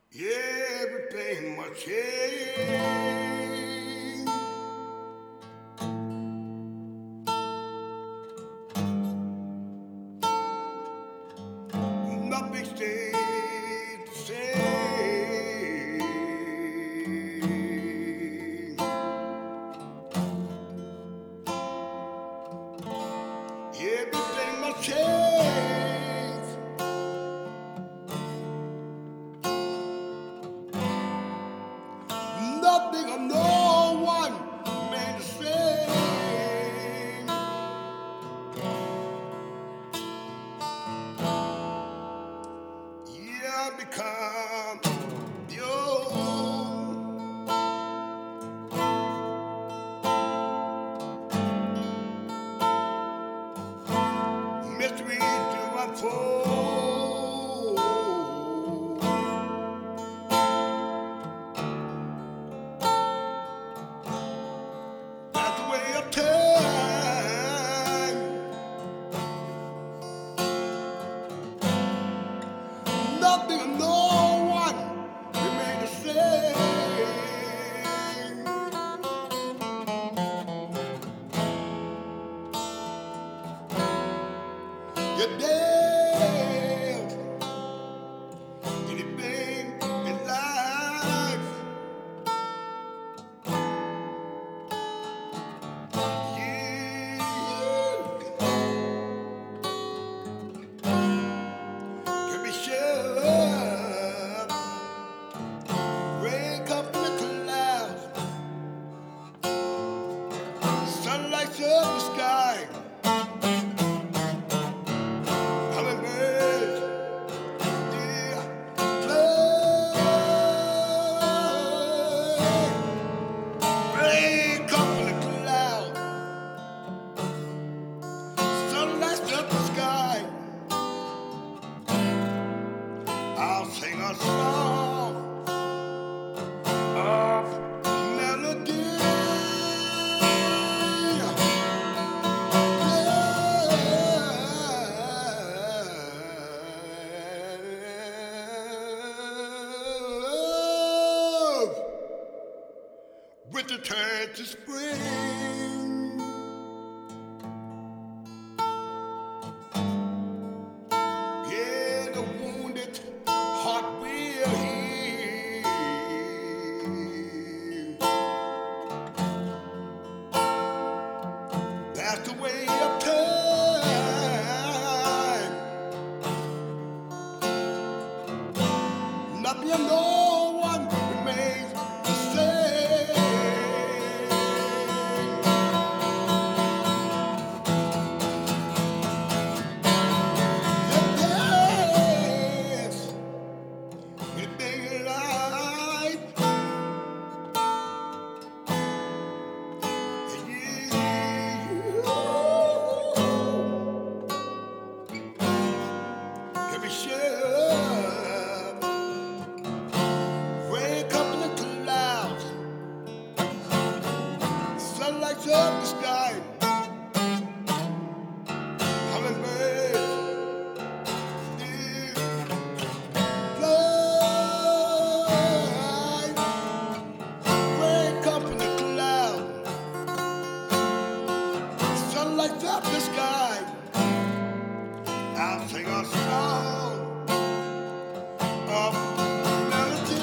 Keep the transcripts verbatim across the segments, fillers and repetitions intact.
Everything must change. Nothing stays the same. Everything must change. Nothing or no one remain the same. Yeah, become the old. Mysteries to unfold. That's the way of time. Nothing and no one remain the same. You're dead. Anything in life. Yeah. Can be sure. Rain come from the clouds. Sunlight's up the sky. Hummingbirds, yeah, fly. Rain come from the clouds. Sunlight's up the sky. I'll sing a song of melody. Love, winter turns to spring. Yeah, the wounded heart will heal. That's the way of time. Nothing and no one remains the same. Yes, anything in life. Can be sure. Wake up in the clouds. Sunlight's up the sky. Hummingbirds, yeah, fly. Wake up in the clouds. Sunlight's up the sky. I'll sing a song of melody.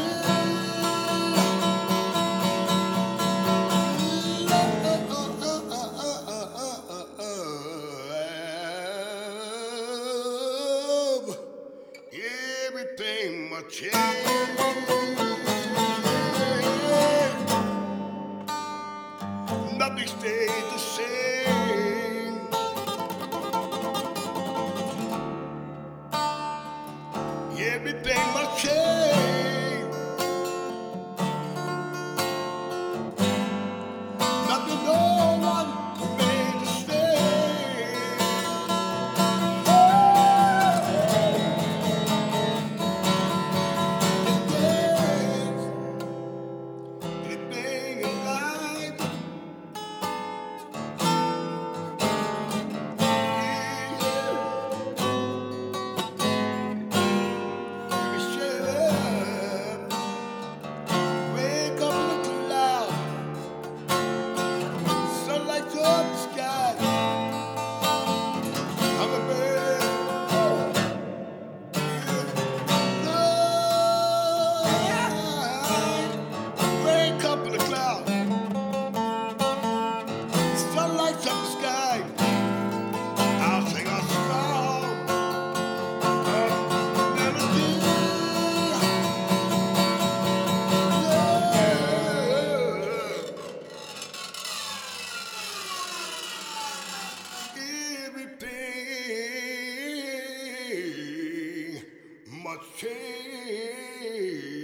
Love, everything must change. Nothing stays the same. Everything must change. Nothing, no one remains the same. Oh, yes. Anything in life. Yeah. much change.